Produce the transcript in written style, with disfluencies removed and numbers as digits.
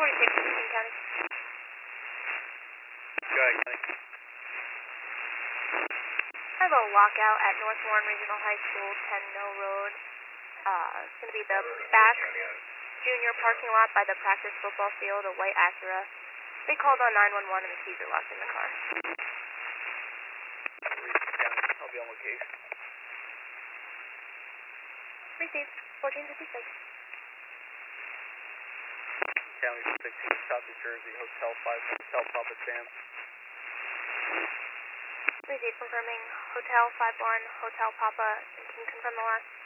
46, King County. Go ahead, County. I have a lockout at North Warren Regional High School, 10 Mill Road. It's going to be the back junior parking lot by the practice football field, a white Acura. They called on 911 and the keys are locked in the car. I'll be on location. Received, 1456. County 16, South New Jersey, Hotel 5, Hotel Papa Sam. Received, confirming Hotel 51, Hotel Papa, and can you confirm the last?